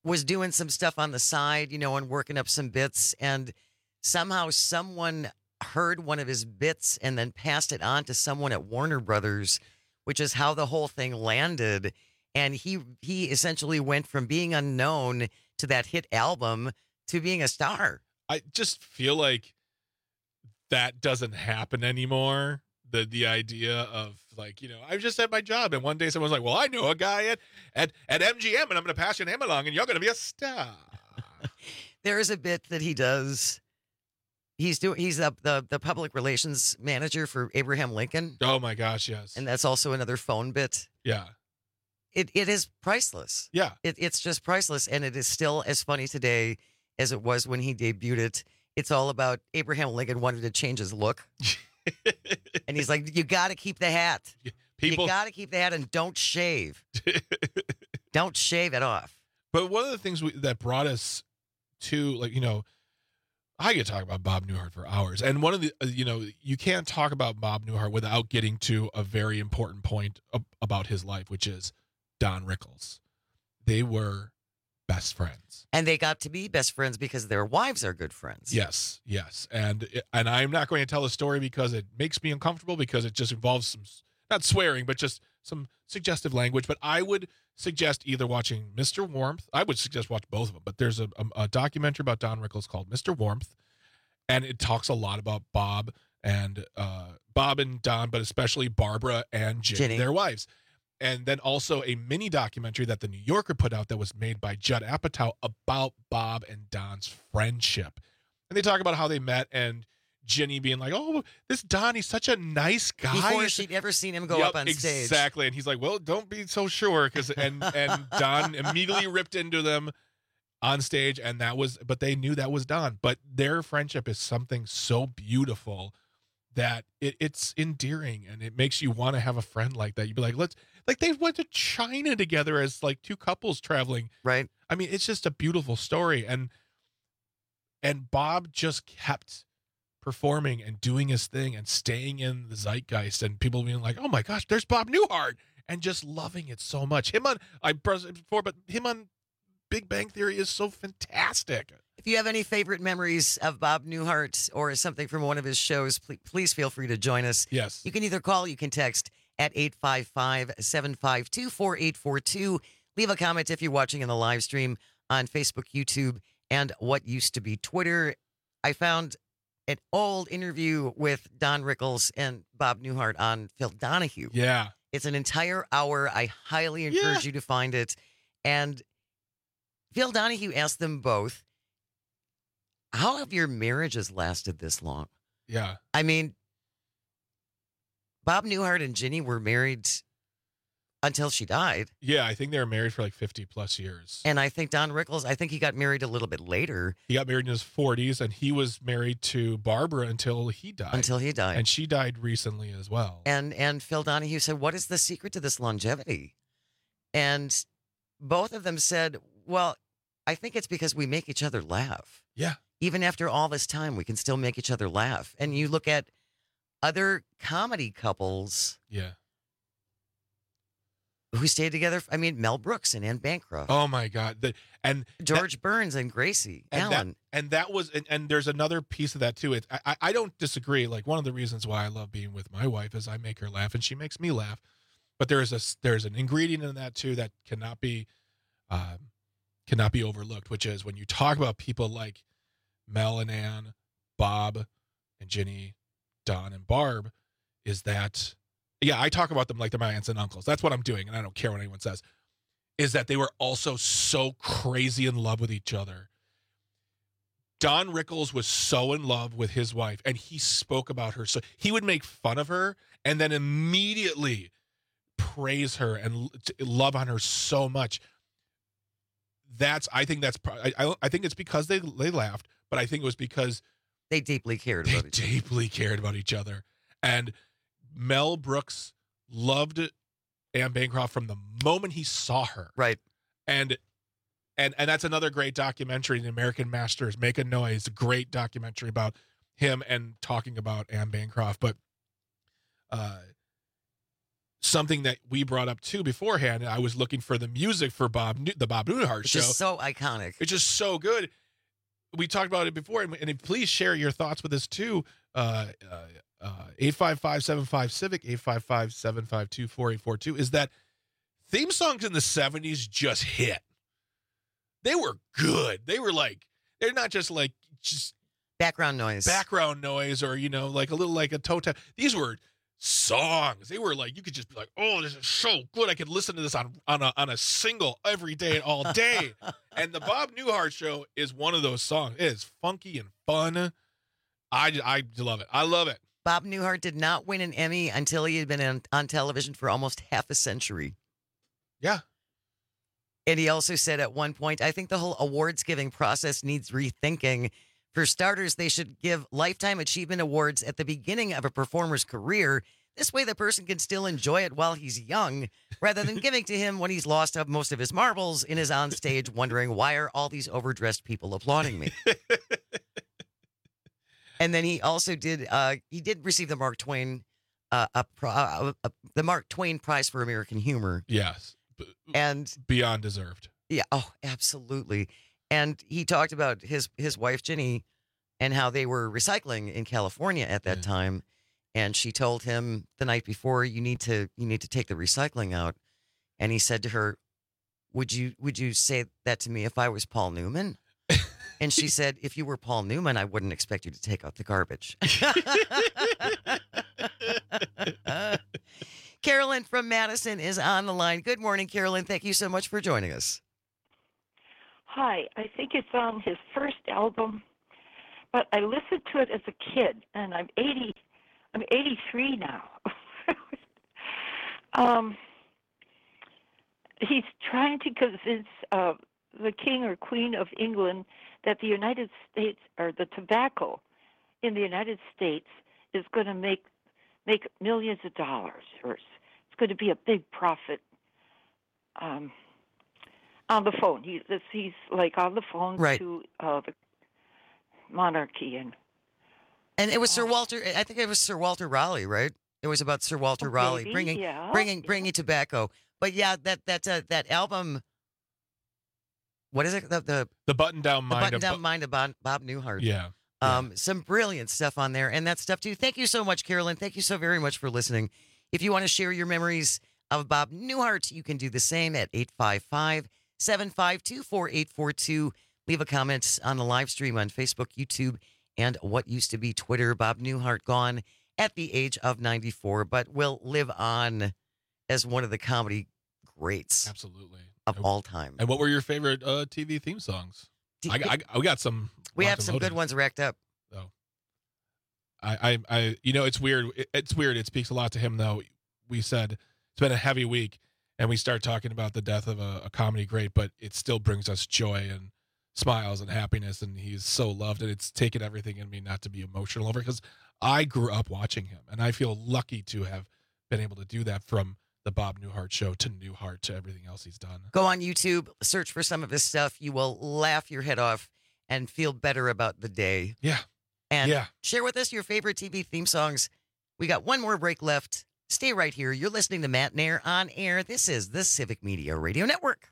was doing some stuff on the side, and working up some bits, and somehow someone heard one of his bits and then passed it on to someone at Warner Brothers, which is how the whole thing landed. And he essentially went from being unknown to that hit album to being a star. I just feel like that doesn't happen anymore. The idea of I've just had my job, and one day someone's like, well, I know a guy at MGM, and I'm going to pass your name along, and you're going to be a star. There is a bit that he does. He's the public relations manager for Abraham Lincoln. Oh my gosh, yes. And that's also another phone bit. Yeah. It is priceless. Yeah. It's just priceless, and it is still as funny today as it was when he debuted it. It's all about Abraham Lincoln wanted to change his look. And he's like, you got to keep the hat. You got to keep the hat and don't shave. Don't shave it off. But one of the things that brought us to, I could talk about Bob Newhart for hours. And one of the, you can't talk about Bob Newhart without getting to a very important point about his life, which is Don Rickles. They were best friends. And they got to be best friends because their wives are good friends. Yes, yes. And I'm not going to tell the story because it makes me uncomfortable, because it just involves some, not swearing, but just some suggestive language. But I would suggest either watching Mr. Warmth. I would suggest watch both of them. But there's a documentary about Don Rickles called Mr. Warmth. And it talks a lot about Bob and Don, but especially Barbara and Ginny, their wives. And then also a mini documentary that the New Yorker put out that was made by Judd Apatow about Bob and Don's friendship. And they talk about how they met, and Ginny being like, oh, this Don, he's such a nice guy. Before she'd ever seen him go up on stage. Exactly. And he's like, well, don't be so sure. And Don immediately ripped into them on stage, and but they knew that was Don. But their friendship is something so beautiful that it's endearing, and it makes you want to have a friend like that. You'd be like, they went to China together as two couples traveling. Right. I mean, it's just a beautiful story. And Bob just kept performing and doing his thing and staying in the zeitgeist, and people being like, oh my gosh, there's Bob Newhart, and just loving it so much. Him on Big Bang Theory is so fantastic. If you have any favorite memories of Bob Newhart or something from one of his shows, please feel free to join us. Yes. You can either call, you can text at 855-752-4842. Leave a comment if you're watching in the live stream on Facebook, YouTube, and what used to be Twitter. I found an old interview with Don Rickles and Bob Newhart on Phil Donahue. Yeah. It's an entire hour. I highly encourage you to find it. And Phil Donahue asked them both, how have your marriages lasted this long? Yeah. I mean, Bob Newhart and Ginny were married until she died. Yeah, I think they were married for 50 plus years. And I think Don Rickles, he got married a little bit later. He got married in his 40s, and he was married to Barbara until he died. And she died recently as well. And Phil Donahue said, what is the secret to this longevity? And both of them said, well, I think it's because we make each other laugh. Yeah. Even after all this time, we can still make each other laugh. And you look at other comedy couples. Yeah. Who stayed together. I mean, Mel Brooks and Anne Bancroft. Oh my God. And George Burns and Gracie Allen. And there's another piece of that too. I don't disagree. One of the reasons why I love being with my wife is I make her laugh and she makes me laugh. But there's an ingredient in that too that cannot be overlooked, which is when you talk about people like Mel and Ann, Bob and Ginny, Don and Barb, is that, I talk about them like they're my aunts and uncles. That's what I'm doing, and I don't care what anyone says, is that they were also so crazy in love with each other. Don Rickles was so in love with his wife, and he spoke about her. So he would make fun of her and then immediately praise her and love on her so much. I think it's because they laughed, but I think it was because they deeply cared about each other. And Mel Brooks loved Anne Bancroft from the moment he saw her. Right. And that's another great documentary, The American Masters, Make a Noise, a great documentary about him and talking about Anne Bancroft. But something that we brought up too beforehand. I was looking for the music for the Bob Newhart show. It's just so iconic. It's just so good. We talked about it before, and please share your thoughts with us too. 855-75-CIVIC, 855-752-4842. Is that theme songs in the 70s just hit? They were good. They were like, they're not just like background noise, or like a little like a toe tap. These were songs. They were like, you could just be like, oh, this is so good. I could listen to this on a single every day and all day. And the Bob Newhart show is one of those songs. It is funky and fun. I love it. I love it. Bob Newhart did not win an Emmy until he had been on television for almost half a century. Yeah. And he also said at one point, I think the whole awards giving process needs rethinking. For starters, they should give Lifetime Achievement Awards at the beginning of a performer's career. This way the person can still enjoy it while he's young, rather than giving to him when he's lost most of his marbles and is on stage wondering, why are all these overdressed people applauding me? And then he also did receive the Mark Twain Prize for American Humor. Yes. And beyond deserved. Yeah. Oh, absolutely. And he talked about his wife, Ginny, and how they were recycling in California at that time. And she told him the night before, you need to take the recycling out. And he said to her, would you say that to me if I was Paul Newman? And she said, if you were Paul Newman, I wouldn't expect you to take out the garbage. Carolyn from Madison is on the line. Good morning, Carolyn. Thank you so much for joining us. Hi. I think it's on his first album, but I listened to it as a kid, and I'm 83 now. He's trying to convince the king or queen of England that the United States, or the tobacco in the United States, is going to make millions of dollars, or it's going to be a big profit. On the phone, he's like on the phone to the monarchy, and it was Sir Walter. I think it was Sir Walter Raleigh, right? It was about Sir Walter Raleigh bringing tobacco. But yeah, that album. What is it? The Button Down Mind. The Button Down Mind of Bob Newhart. Yeah. Some brilliant stuff on there, and that stuff too. Thank you so much, Carolyn. Thank you so very much for listening. If you want to share your memories of Bob Newhart, you can do the same at 855-752-4842. Leave a comment on the live stream on Facebook, YouTube, and what used to be Twitter. Bob Newhart gone at the age of 94, but will live on as one of the comedy greats. Absolutely. Of all time. And what were your favorite TV theme songs? We got some. We have some good ones racked up. So, it's weird. It's weird. It speaks a lot to him, though. We said it's been a heavy week, and we start talking about the death of a comedy great, but it still brings us joy and smiles and happiness, and he's so loved, and it's taken everything in me not to be emotional over, because I grew up watching him, and I feel lucky to have been able to do that, from the Bob Newhart show to Newhart to everything else he's done. Go on YouTube, search for some of his stuff. You will laugh your head off and feel better about the day. Yeah. And share with us your favorite TV theme songs. We got one more break left. Stay right here. You're listening to Matt Nair on air. This is the Civic Media Radio Network.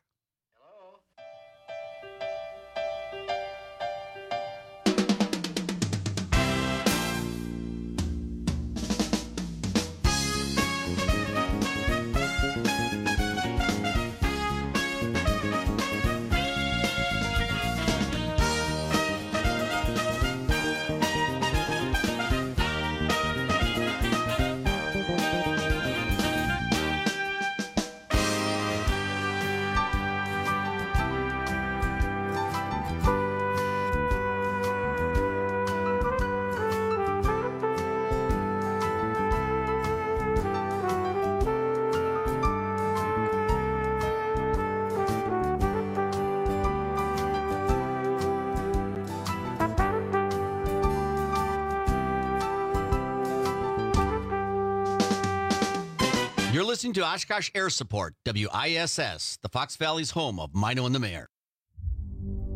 You're listening to Oshkosh Air Support, WISS, the Fox Valley's home of Mino and the Mayor.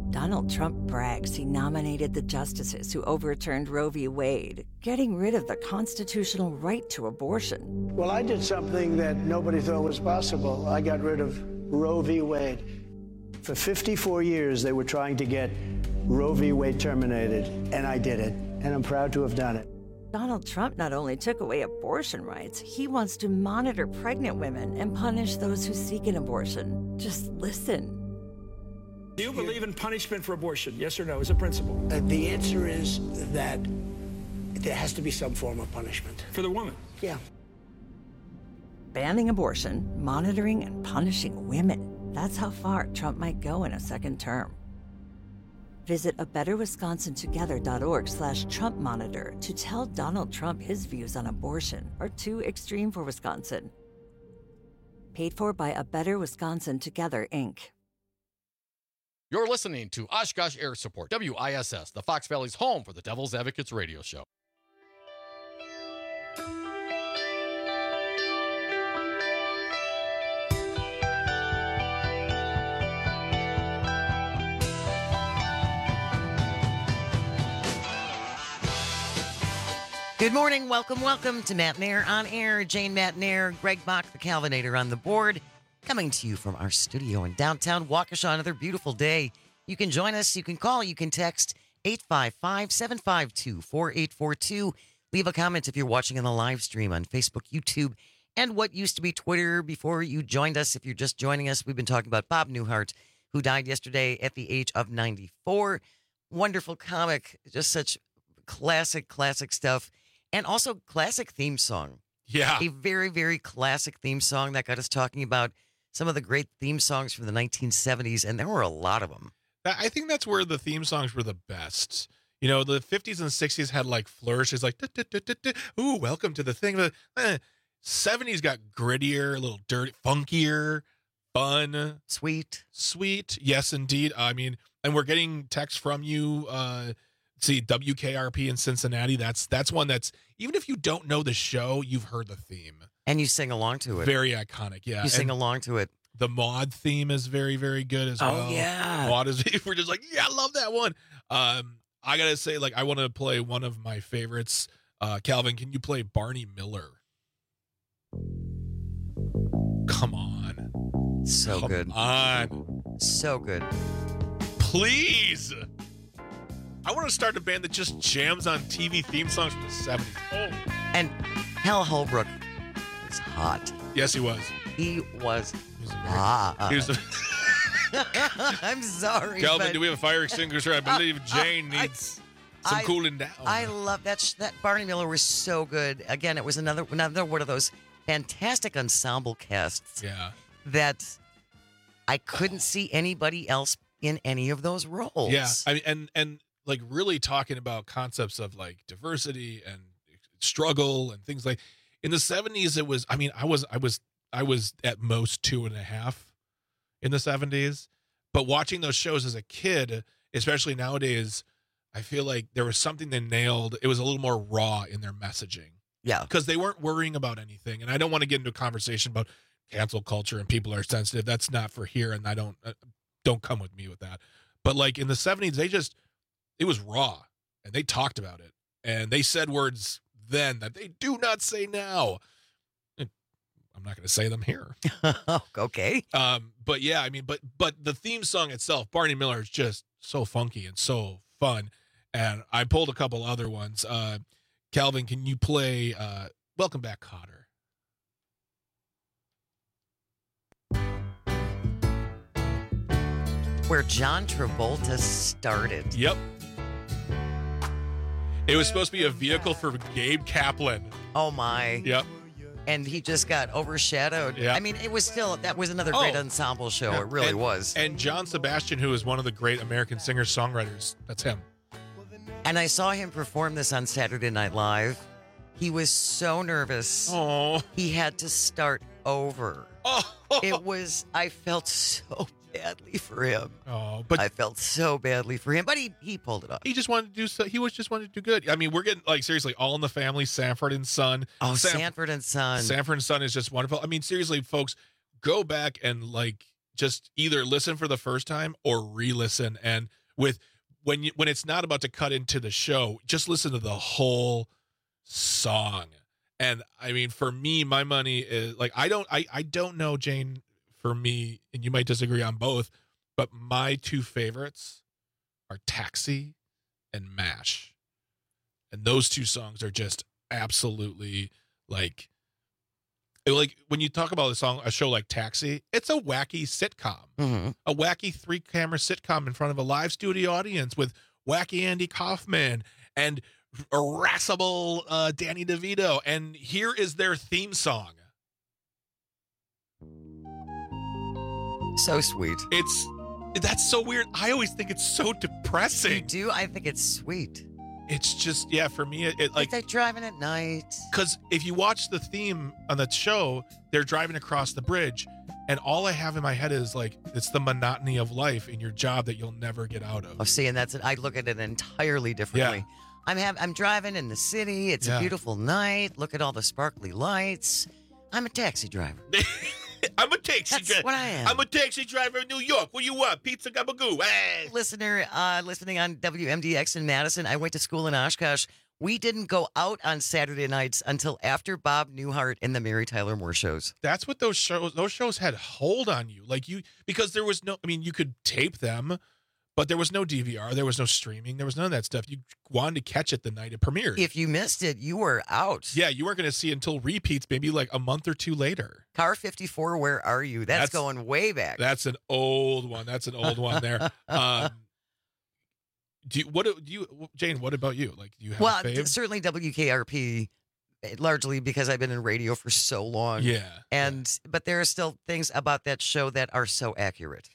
Donald Trump brags he nominated the justices who overturned Roe v. Wade, getting rid of the constitutional right to abortion. Well, I did something that nobody thought was possible. I got rid of Roe v. Wade. For 54 years, they were trying to get Roe v. Wade terminated, and I did it, and I'm proud to have done it. Donald Trump not only took away abortion rights, he wants to monitor pregnant women and punish those who seek an abortion. Just listen. Do you believe in punishment for abortion? Yes or no, as a principle? The answer is that there has to be some form of punishment. For the woman? Yeah. Banning abortion, monitoring and punishing women. That's how far Trump might go in a second term. Visit abetterwisconsintogether.org/Trump monitor to tell Donald Trump his views on abortion are too extreme for Wisconsin. Paid for by A Better Wisconsin Together, Inc. You're listening to Oshkosh Air Support, WISS, the Fox Valley's home for the Devil's Advocates radio show. Good morning. Welcome to Matt Nair on Air. Jane Matt Nair, Greg Bach, the Calvinator on the board. Coming to you from our studio in downtown Waukesha. Another beautiful day. You can join us. You can call. You can text 855-752-4842. Leave a comment if you're watching on the live stream on Facebook, YouTube, and what used to be Twitter before you joined us. If you're just joining us, we've been talking about Bob Newhart, who died yesterday at the age of 94. Wonderful comic. Just such classic stuff. And also classic theme song. Yeah. A very, very classic theme song that got us talking about some of the great theme songs from the 1970s, and there were a lot of them. I think that's where the theme songs were the best. You know, the 50s and 60s had like flourishes, like, ooh, welcome to the thing. But 70s got grittier, a little dirty, funkier, fun. Sweet. Yes, indeed. I mean, and we're getting texts from you, see WKRP in Cincinnati. That's one that's, even if you don't know the show, you've heard the theme. And you sing along to it. Very iconic, yeah. You sing along to it. The Maude theme is very, very good as well. Oh, yeah. Maude is, we're just like, yeah, I love that one. I got to say, like, I want to play one of my favorites. Calvin, can you play Barney Miller? Come on. So Come good. on. So good. Please. I want to start a band that just jams on TV theme songs from the 70s. Oh. And Hal Holbrook was hot. Yes, he was. He was hot. He was I'm sorry. Calvin, do we have a fire extinguisher? I believe Jane needs some cooling down. I love that. That Barney Miller was so good. Again, it was another one of those fantastic ensemble casts. Yeah. That I couldn't see anybody else in any of those roles. Yeah. I mean, and like really talking about concepts of like diversity and struggle and things like in the 70s, it was, I mean, I was at most 2.5 in the 70s, but watching those shows as a kid, especially nowadays, I feel like there was something they nailed. It was a little more raw in their messaging. Yeah. Because they weren't worrying about anything. And I don't want to get into a conversation about cancel culture and people are sensitive. That's not for here. And I don't come with me with that. But like in the 70s, it was raw and they talked about it and they said words then that they do not say now. I'm not going to say them here. Okay. But yeah, I mean, but the theme song itself, Barney Miller, is just so funky and so fun. And I pulled a couple other ones. Calvin, can you play Welcome Back, Kotter? Where John Travolta started. Yep. It was supposed to be a vehicle for Gabe Kaplan. Oh, my. Yep. And he just got overshadowed. Yeah. I mean, it was still, that was another great ensemble show. Yeah. It really was. And John Sebastian, who is one of the great American singer-songwriters, that's him. And I saw him perform this on Saturday Night Live. He was so nervous. Oh. He had to start over. Oh. I felt so badly for him. Oh, but I felt so badly for him, but he pulled it off. He just wanted to do so. He was just wanted to do good. I mean, we're getting like seriously All in the Family, Sanford and Son. Oh, Sanford and Son. Sanford and Son is just wonderful. I mean, seriously, folks, go back and like just either listen for the first time or re-listen. And when it's not about to cut into the show, just listen to the whole song. And I mean, for me, my money is like, I don't know, Jane, for me, and you might disagree on both, but my two favorites are Taxi and MASH. And those two songs are just absolutely like when you talk about a show like Taxi, it's a wacky sitcom, a wacky 3-camera sitcom in front of a live studio audience with wacky Andy Kaufman and irascible Danny DeVito. And here is their theme song. So sweet. That's so weird. I always think it's so depressing. You do? I think it's sweet. It's just, yeah, for me, it like they're driving at night. Because if you watch the theme on that show, they're driving across the bridge, and all I have in my head is like, it's the monotony of life in your job that you'll never get out of. Oh, see, and I look at it entirely differently. Yeah. I'm driving in the city. It's a beautiful night. Look at all the sparkly lights. I'm a taxi driver. I'm a taxi driver. That's what I am. I'm a taxi driver in New York. What do you want? Pizza gabagoo. Hey. Listener, listening on WMDX in Madison. I went to school in Oshkosh. We didn't go out on Saturday nights until after Bob Newhart and the Mary Tyler Moore shows. That's what those shows had hold on you. Because there was no, I mean, you could tape them, but there was no DVR, there was no streaming, there was none of that stuff. You wanted to catch it the night it premiered. If you missed it, you were out. Yeah, you weren't going to see it until repeats, maybe like a month or two later. Car 54, Where Are You? That's going way back. That's an old one. There. Jane, what about you? Like, do you have a fave? Certainly WKRP, largely because I've been in radio for so long. Yeah. But there are still things about that show that are so accurate.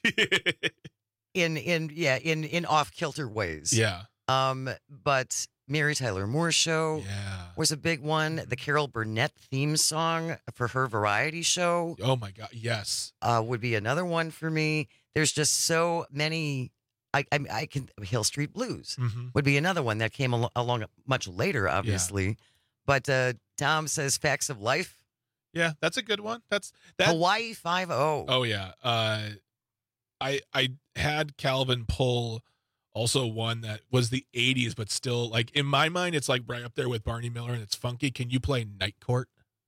in off-kilter ways. Yeah. But Mary Tyler Moore show was a big one. The Carol Burnett theme song for her variety show. Oh my God, yes. Would be another one for me. There's just so many. I can Hill Street Blues would be another one that came along much later, obviously. Yeah. But Tom says Facts of Life. Yeah, that's a good one. That's Hawaii 5-0. Oh yeah. I had Calvin pull also one that was the 80s, but still, like, in my mind, it's like right up there with Barney Miller, and it's funky. Can you play Night Court?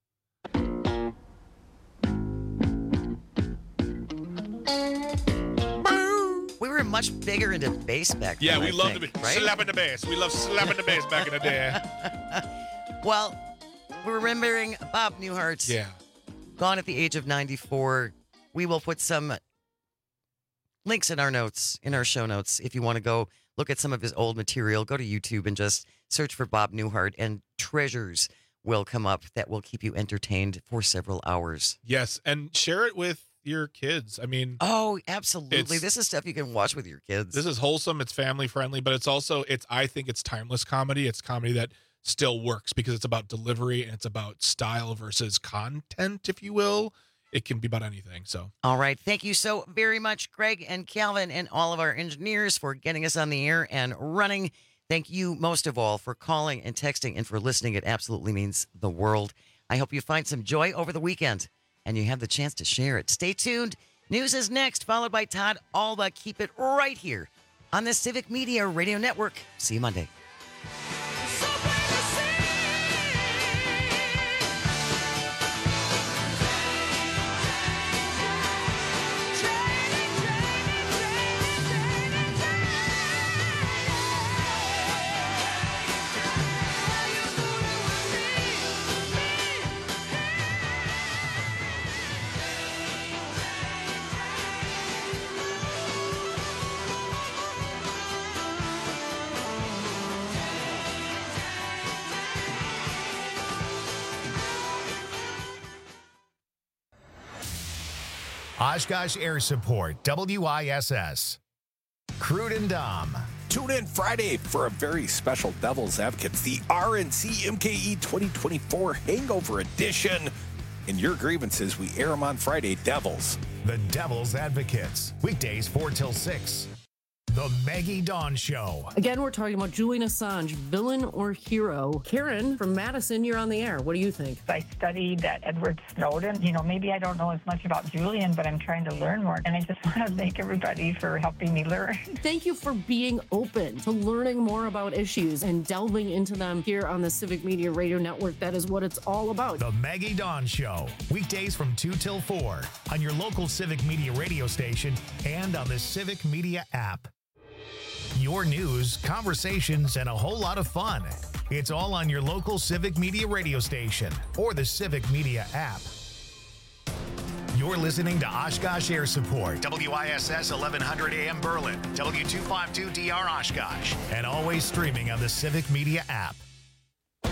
We were much bigger into bass back then. Yeah, we loved slapping the bass. We loved slapping the bass back in the day. Well, we're remembering Bob Newhart. Yeah. Gone at the age of 94. We will put some links in our show notes. If you want to go look at some of his old material, go to YouTube and just search for Bob Newhart, and treasures will come up that will keep you entertained for several hours. Yes, and share it with your kids. I mean, oh, absolutely. This is stuff you can watch with your kids. This is wholesome. It's family friendly, but it's also, I think it's timeless comedy. It's comedy that still works because it's about delivery and it's about style versus content, if you will. It can be about anything. So, all right. Thank you so very much, Greg and Calvin, and all of our engineers for getting us on the air and running. Thank you most of all for calling and texting and for listening. It absolutely means the world. I hope you find some joy over the weekend and you have the chance to share it. Stay tuned. News is next, followed by Todd Alba. Keep it right here on the Civic Media Radio Network. See you Monday. Oshkosh Air Support, WISS. Crude and Dom. Tune in Friday for a very special Devil's Advocates, the RNC MKE 2024 Hangover Edition. In your grievances, we air them on Friday, Devils. The Devil's Advocates, weekdays 4 till 6. The Maggie Dawn Show. Again, we're talking about Julian Assange, villain or hero. Karen from Madison, you're on the air. What do you think? I studied that Edward Snowden. Maybe I don't know as much about Julian, but I'm trying to learn more. And I just want to thank everybody for helping me learn. Thank you for being open to learning more about issues and delving into them here on the Civic Media Radio Network. That is what it's all about. The Maggie Dawn Show. Weekdays from 2 till 4 on your local Civic Media radio station and on the Civic Media app. Your news, conversations, and a whole lot of fun. It's all on your local Civic Media radio station or the Civic Media app. You're listening to Oshkosh Air Support, WISS 1100 AM Berlin, W252DR Oshkosh, and always streaming on the Civic Media app.